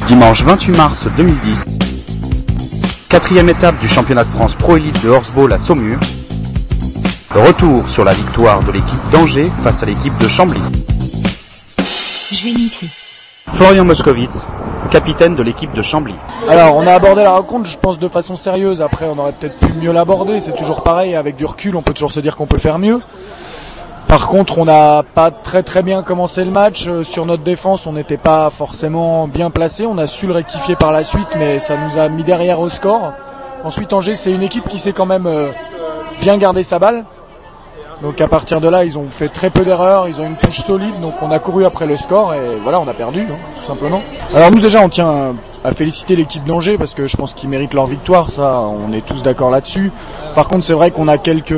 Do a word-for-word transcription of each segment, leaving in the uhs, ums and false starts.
Dimanche vingt-huit mars deux mille dix, quatrième étape du championnat de France Pro Élite de Horseball à Saumur. Retour sur la victoire de l'équipe d'Angers face à l'équipe de Chambly. Je vais niquer. Florian Moskowitz, capitaine de l'équipe de Chambly. Alors, on a abordé la rencontre, je pense, de façon sérieuse. Après, on aurait peut-être pu mieux l'aborder. C'est toujours pareil, avec du recul, on peut toujours se dire qu'on peut faire mieux. Par contre, on n'a pas très très bien commencé le match. Euh, sur notre défense, on n'était pas forcément bien placé. On a su le rectifier par la suite, mais ça nous a mis derrière au score. Ensuite, Angers, c'est une équipe qui sait quand même euh, bien garder sa balle. Donc à partir de là, ils ont fait très peu d'erreurs, ils ont une touche solide, donc on a couru après le score et voilà, on a perdu, hein, tout simplement. Alors nous déjà, on tient à féliciter l'équipe d'Angers parce que je pense qu'ils méritent leur victoire, ça, on est tous d'accord là-dessus. Par contre, c'est vrai qu'on a quelques...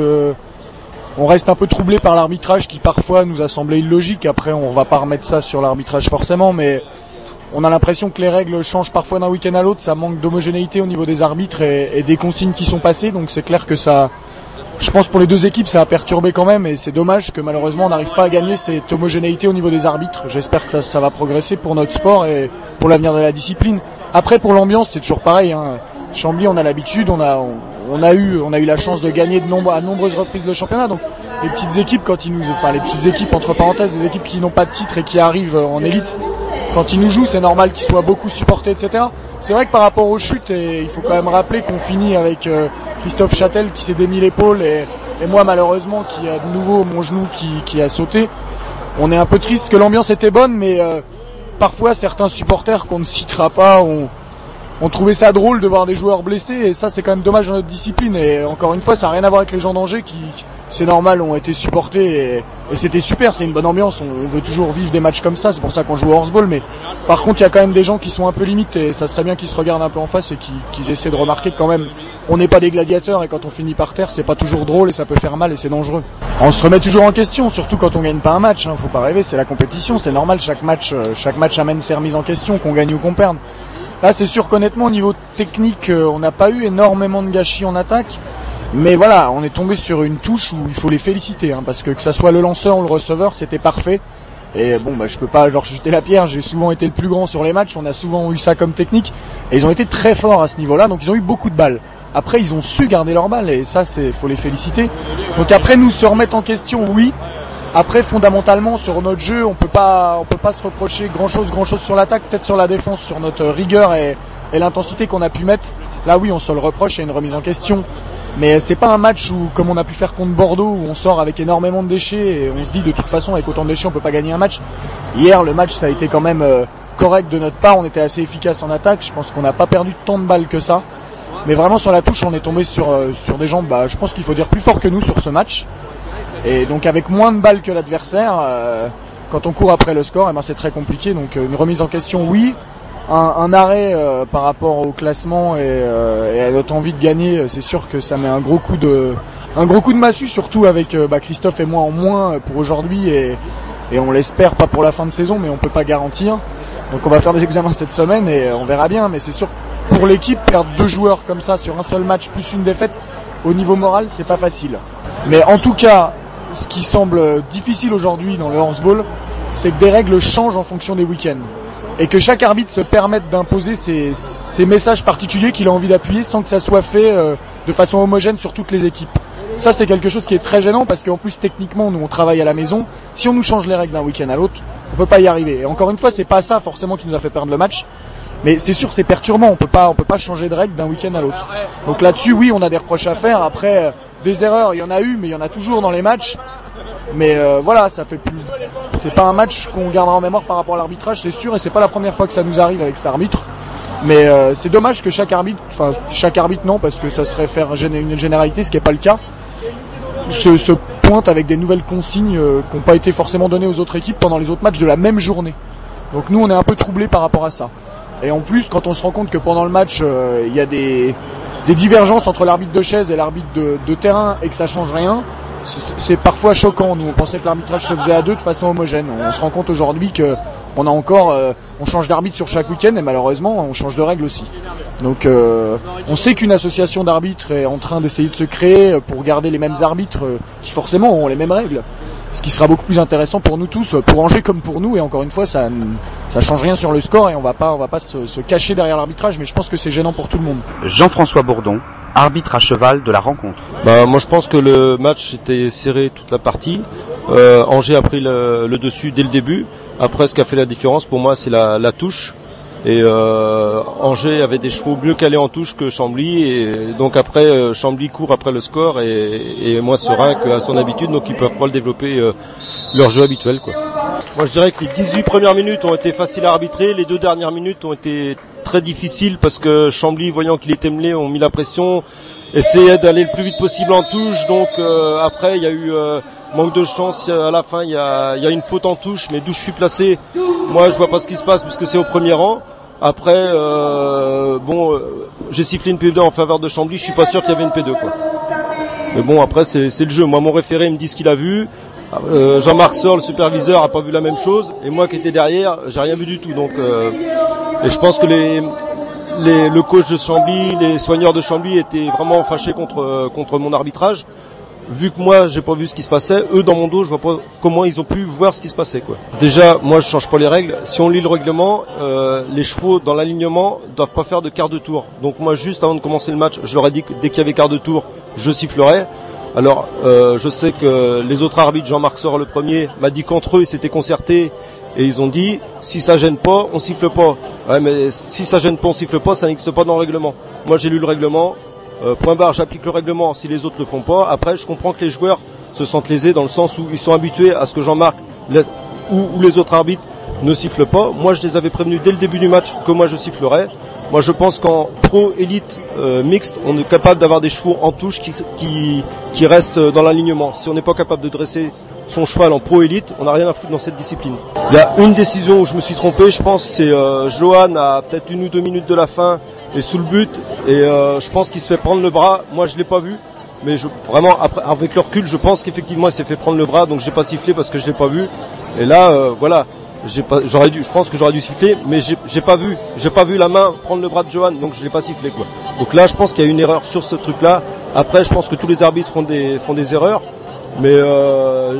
On reste un peu troublé par l'arbitrage qui parfois nous a semblé illogique. Après, on va pas remettre ça sur l'arbitrage forcément, mais on a l'impression que les règles changent parfois d'un week-end à l'autre. Ça manque d'homogénéité au niveau des arbitres et, et des consignes qui sont passées. Donc c'est clair que ça, je pense pour les deux équipes, ça a perturbé quand même. Et c'est dommage que malheureusement on n'arrive pas à gagner cette homogénéité au niveau des arbitres. J'espère que ça, ça va progresser pour notre sport et pour l'avenir de la discipline. Après, pour l'ambiance, c'est toujours pareil, hein. Chambly, on a l'habitude, on a, on, on a eu, on a eu la chance de gagner de nombre, à nombreuses reprises le championnat. Donc, les petites équipes, quand ils nous, enfin, les petites équipes entre parenthèses, des équipes qui n'ont pas de titre et qui arrivent en élite, quand ils nous jouent, c'est normal qu'ils soient beaucoup supportés, et cetera. C'est vrai que par rapport aux chutes, et il faut quand même rappeler qu'on finit avec euh, Christophe Châtel qui s'est démis l'épaule et, et moi malheureusement qui a de nouveau mon genou qui, qui a sauté. On est un peu triste que l'ambiance était bonne, mais euh, parfois certains supporters qu'on ne citera pas ont On trouvait ça drôle de voir des joueurs blessés et ça c'est quand même dommage dans notre discipline et encore une fois ça n'a rien à voir avec les gens d'Angers qui, c'est normal, ont été supportés et, et c'était super, c'est une bonne ambiance, on, on veut toujours vivre des matchs comme ça, c'est pour ça qu'on joue au horseball, mais par contre il y a quand même des gens qui sont un peu limites et ça serait bien qu'ils se regardent un peu en face et qu'ils, qu'ils essaient de remarquer que quand même on n'est pas des gladiateurs et quand on finit par terre c'est pas toujours drôle et ça peut faire mal et c'est dangereux. On se remet toujours en question, surtout quand on gagne pas un match, hein, faut pas rêver, c'est la compétition, c'est normal, chaque match, chaque match amène ses remises en question, qu'on gagne ou qu'on perde. Là, c'est sûr qu'honnêtement, au niveau technique, euh, on n'a pas eu énormément de gâchis en attaque. Mais voilà, on est tombé sur une touche où il faut les féliciter, hein, parce que que ça soit le lanceur ou le receveur, c'était parfait. Et bon, bah, je peux pas leur jeter la pierre, j'ai souvent été le plus grand sur les matchs, on a souvent eu ça comme technique. Et ils ont été très forts à ce niveau-là, donc ils ont eu beaucoup de balles. Après, ils ont su garder leurs balles, et ça, c'est, faut les féliciter. Donc après, nous se remettre en question, oui. Après, fondamentalement, sur notre jeu, on peut pas, on peut pas se reprocher grand chose, grand chose sur l'attaque, peut-être sur la défense, sur notre rigueur et, et l'intensité qu'on a pu mettre. Là, oui, on se le reproche, il y a une remise en question. Mais c'est pas un match où, comme on a pu faire contre Bordeaux, où on sort avec énormément de déchets et on se dit de toute façon, avec autant de déchets, on peut pas gagner un match. Hier, le match, ça a été quand même euh, correct de notre part. On était assez efficace en attaque. Je pense qu'on n'a pas perdu tant de balles que ça. Mais vraiment, sur la touche, on est tombé sur, euh, sur des gens, bah, je pense qu'il faut dire plus fort que nous sur ce match. Et donc avec moins de balles que l'adversaire, euh, quand on court après le score, eh ben c'est très compliqué. Donc une remise en question, oui. Un, un arrêt euh, par rapport au classement et, euh, et à notre envie de gagner, c'est sûr que ça met un gros coup de, un gros coup de massue, surtout avec euh, bah, Christophe et moi en moins pour aujourd'hui et, et on l'espère pas pour la fin de saison, mais on peut pas garantir. Donc on va faire des examens cette semaine et on verra bien. Mais c'est sûr que pour l'équipe, perdre deux joueurs comme ça sur un seul match plus une défaite, au niveau moral, c'est pas facile. Mais en tout cas, ce qui semble difficile aujourd'hui dans le horseball, c'est que des règles changent en fonction des week-ends. Et que chaque arbitre se permette d'imposer ses, ses messages particuliers qu'il a envie d'appuyer sans que ça soit fait euh, de façon homogène sur toutes les équipes. Ça, c'est quelque chose qui est très gênant parce qu'en plus, techniquement, nous, on travaille à la maison. Si on nous change les règles d'un week-end à l'autre, on peut pas y arriver. Et encore une fois, c'est pas ça forcément qui nous a fait perdre le match. Mais c'est sûr, c'est perturbant. On peut pas, on peut pas changer de règles d'un week-end à l'autre. Donc là-dessus, oui, on a des reproches à faire. Après, euh, des erreurs, il y en a eu, mais il y en a toujours dans les matchs. Mais euh, voilà, ça fait plus. C'est pas un match qu'on gardera en mémoire par rapport à l'arbitrage, c'est sûr, et c'est pas la première fois que ça nous arrive avec cet arbitre. Mais euh, c'est dommage que chaque arbitre, enfin chaque arbitre non, parce que ça serait faire une généralité, ce qui est pas le cas. Se, se pointe avec des nouvelles consignes euh, qui n'ont pas été forcément données aux autres équipes pendant les autres matchs de la même journée. Donc nous, on est un peu troublés par rapport à ça. Et en plus, quand on se rend compte que pendant le match, il euh, y a des, des divergences entre l'arbitre de chaise et l'arbitre de, de terrain et que ça change rien, c'est, c'est parfois choquant. Nous, on pensait que l'arbitrage se faisait à deux de façon homogène. On se rend compte aujourd'hui que on a encore, euh, on change d'arbitre sur chaque week-end et malheureusement, on change de règle aussi. Donc, euh, on sait qu'une association d'arbitres est en train d'essayer de se créer pour garder les mêmes arbitres euh, qui forcément ont les mêmes règles. ce qui sera beaucoup plus intéressant pour nous tous, pour Angers comme pour nous. Et encore une fois, ça ça change rien sur le score et on va pas on va pas se, se cacher derrière l'arbitrage, mais je pense que c'est gênant pour tout le monde. Jean-François Bourdon, arbitre à cheval de la rencontre. Bah moi je pense que le match était serré toute la partie. Euh, Angers a pris le, le dessus dès le début. Après, ce qui a fait la différence pour moi, c'est la, la touche. Et euh, Angers avait des chevaux mieux calés en touche que Chambly, et donc après euh, Chambly court après le score et, et moins serein qu'à son habitude, donc ils peuvent pas le développer euh, leur jeu habituel, quoi. Moi je dirais que les dix-huit premières minutes ont été faciles à arbitrer, les deux dernières minutes ont été très difficiles parce que Chambly, voyant qu'il était mêlé, ont mis la pression, essayaient d'aller le plus vite possible en touche, donc euh, après il y a eu euh, manque de chance à la fin, il y a, il y a une faute en touche, mais d'où je suis placé, moi je vois pas ce qui se passe puisque c'est au premier rang. Après, euh, bon, euh, j'ai sifflé une P deux en faveur de Chambly, je suis pas sûr qu'il y avait une P deux, quoi. Mais bon, après c'est, c'est le jeu. Moi, mon référé me dit ce qu'il a vu. Euh, Jean-Marc Sor, le superviseur, a pas vu la même chose, et moi qui étais derrière, j'ai rien vu du tout. Donc, euh, et je pense que les, les, le coach de Chambly, les soigneurs de Chambly étaient vraiment fâchés contre contre mon arbitrage. Vu que moi j'ai pas vu ce qui se passait, eux dans mon dos je vois pas comment ils ont pu voir ce qui se passait, quoi. Déjà moi je change pas les règles, si on lit le règlement, euh, les chevaux dans l'alignement doivent pas faire de quart de tour. Donc moi juste avant de commencer le match, je leur ai dit que dès qu'il y avait quart de tour, je sifflerais. Alors euh, je sais que les autres arbitres, Jean-Marc Sor le premier, m'a dit qu'entre eux ils s'étaient concertés et ils ont dit si ça gêne pas, on siffle pas. Ouais, mais si ça gêne pas, on siffle pas, ça n'existe pas dans le règlement. Moi j'ai lu le règlement. Euh, point barre, j'applique le règlement si les autres le font pas. Après, je comprends que les joueurs se sentent lésés dans le sens où ils sont habitués à ce que Jean-Marc les, ou, ou les autres arbitres ne sifflent pas. Moi, je les avais prévenus dès le début du match que moi je sifflerais. Moi, je pense qu'en pro élite euh, mixte, on est capable d'avoir des chevaux en touche qui, qui, qui restent dans l'alignement. Si on n'est pas capable de dresser son cheval en pro élite, on n'a rien à foutre dans cette discipline. Il y a une décision où je me suis trompé, je pense, c'est euh, Johan à peut-être une ou deux minutes de la fin et sous le but, et euh, je pense qu'il se fait prendre le bras. Moi je l'ai pas vu, mais je, vraiment après, avec le recul, je pense qu'effectivement il s'est fait prendre le bras, donc j'ai pas sifflé parce que je l'ai pas vu. Et là euh, voilà, j'ai pas, j'aurais dû, je pense que j'aurais dû siffler, mais j'ai, j'ai pas vu, j'ai pas vu la main prendre le bras de Johan, donc je l'ai pas sifflé, quoi. Donc là je pense qu'il y a une erreur sur ce truc-là. Après je pense que tous les arbitres font des font des erreurs, mais euh,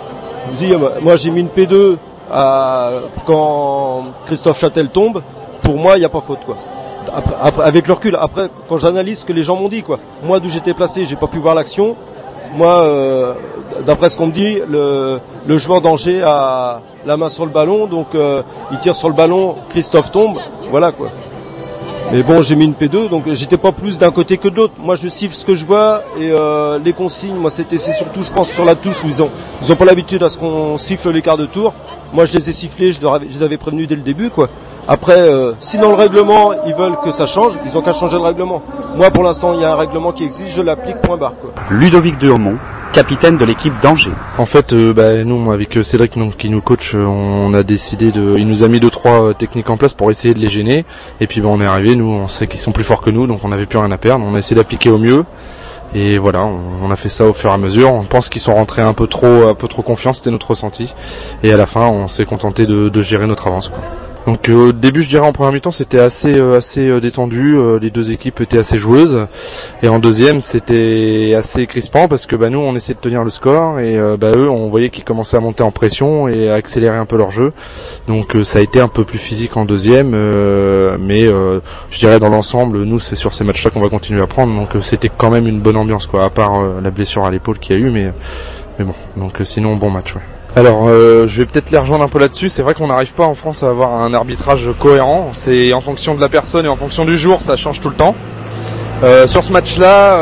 je vous dis, moi j'ai mis une P deux à, quand Christophe Châtel tombe. Pour moi il y a pas faute, quoi. Après, après, avec le recul, après, quand j'analyse ce que les gens m'ont dit, quoi. Moi, d'où j'étais placé, j'ai pas pu voir l'action. Moi, euh, d'après ce qu'on me dit, le, le joueur d'Angers a la main sur le ballon, donc euh, il tire sur le ballon, Christophe tombe, voilà, quoi. Mais bon, j'ai mis une P deux, donc j'étais pas plus d'un côté que de l'autre. Moi, je siffle ce que je vois, et euh, les consignes, moi, c'était c'est surtout, je pense, sur la touche où ils ont, ils ont pas l'habitude à ce qu'on siffle les quarts de tour. Moi, je les ai sifflés, je, leur avais, je les avais prévenus dès le début, quoi. Après, euh, si dans le règlement, ils veulent que ça change, ils ont qu'à changer le règlement. Moi, pour l'instant, il y a un règlement qui existe, je l'applique, point barre, quoi. Ludovic Dehaumont, capitaine de l'équipe d'Angers. En fait, euh, bah, nous, avec Cédric donc, qui nous coach, on a décidé de... Il nous a mis deux, trois euh, techniques en place pour essayer de les gêner. Et puis, bah, on est arrivé, nous, on sait qu'ils sont plus forts que nous, donc on n'avait plus rien à perdre. On a essayé d'appliquer au mieux. Et voilà, on, on a fait ça au fur et à mesure. On pense qu'ils sont rentrés un peu trop, un peu trop confiants, c'était notre ressenti. Et à la fin, on s'est contenté de, de gérer notre avance, quoi. Donc euh, au début, je dirais en première mi-temps, c'était assez euh, assez euh, détendu, euh, les deux équipes étaient assez joueuses, et en deuxième, c'était assez crispant parce que bah nous, on essayait de tenir le score et euh, bah eux, on voyait qu'ils commençaient à monter en pression et à accélérer un peu leur jeu. Donc euh, ça a été un peu plus physique en deuxième, euh, mais euh, je dirais dans l'ensemble, nous, c'est sur ces matchs-là qu'on va continuer à prendre. Donc euh, c'était quand même une bonne ambiance, quoi, à part euh, la blessure à l'épaule qu'il y a eu, mais mais bon. Donc euh, sinon, bon match, ouais. Alors, euh, je vais peut-être les rejoindre un peu là-dessus. C'est vrai qu'on n'arrive pas en France à avoir un arbitrage cohérent. C'est en fonction de la personne et en fonction du jour, ça change tout le temps. Euh, sur ce match-là,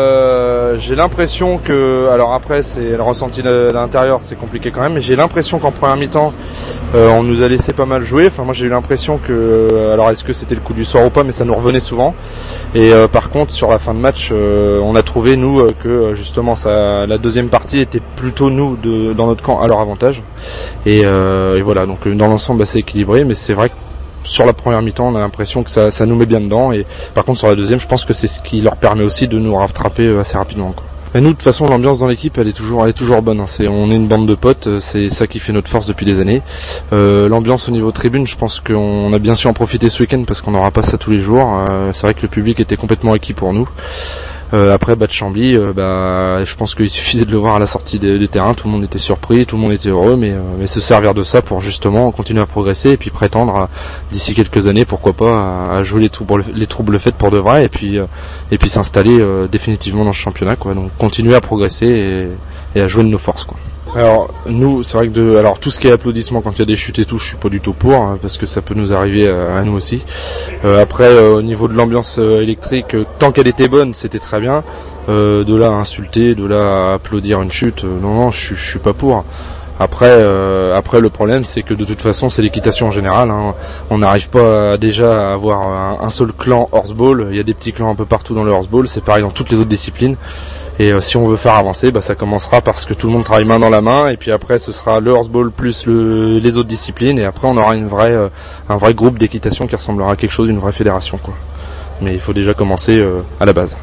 euh, j'ai l'impression que, alors après, c'est le ressenti de l'intérieur, c'est compliqué quand même, mais j'ai l'impression qu'en première mi-temps, euh, on nous a laissé pas mal jouer. Enfin, moi, j'ai eu l'impression que, alors est-ce que c'était le coup du soir ou pas, mais ça nous revenait souvent. Et euh, par contre, sur la fin de match, euh, on a trouvé nous euh, que justement, ça, la deuxième partie était plutôt nous de, dans notre camp à leur avantage. Et, euh, et voilà, donc dans l'ensemble, assez équilibré, mais c'est vrai que sur la première mi-temps, on a l'impression que ça, ça nous met bien dedans, et par contre sur la deuxième, je pense que c'est ce qui leur permet aussi de nous rattraper assez rapidement, quoi. Et nous, de toute façon, l'ambiance dans l'équipe, elle est toujours, elle est toujours bonne, hein. C'est, on est une bande de potes, c'est ça qui fait notre force depuis des années. Euh, l'ambiance au niveau tribune, je pense qu'on a bien su en profiter ce week-end parce qu'on n'aura pas ça tous les jours. Euh, c'est vrai que le public était complètement acquis pour nous. Euh, après Bad Chambly, euh, bah, je pense qu'il suffisait de le voir à la sortie des, des terrains, tout le monde était surpris, tout le monde était heureux, mais, euh, mais se servir de ça pour justement continuer à progresser et puis prétendre à, d'ici quelques années, pourquoi pas, à, à jouer les troubles, les troubles faits pour de vrai et puis euh, et puis s'installer euh, définitivement dans ce championnat, quoi. Donc continuer à progresser et, et à jouer de nos forces, quoi. Alors nous, c'est vrai que de, alors tout ce qui est applaudissements quand il y a des chutes et tout, je suis pas du tout pour, hein, parce que ça peut nous arriver à, à nous aussi. Euh, après, euh, au niveau de l'ambiance euh, électrique, euh, tant qu'elle était bonne, c'était très bien. Euh, de là à insulter, de là à applaudir une chute, euh, non, non, je, je suis pas pour. Après, euh, après le problème, c'est que de toute façon, c'est l'équitation en général. Hein. On n'arrive pas à, déjà à avoir un, un seul clan horseball. Il y a des petits clans un peu partout dans le horseball. C'est pareil dans toutes les autres disciplines. Et euh, si on veut faire avancer, bah, ça commencera parce que tout le monde travaille main dans la main, et puis après ce sera le horseball plus le, les autres disciplines, et après on aura une vraie, euh, un vrai groupe d'équitation qui ressemblera à quelque chose, une vraie fédération, quoi. Mais il faut déjà commencer euh, à la base.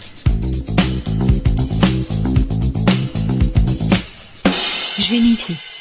Je vais niquer.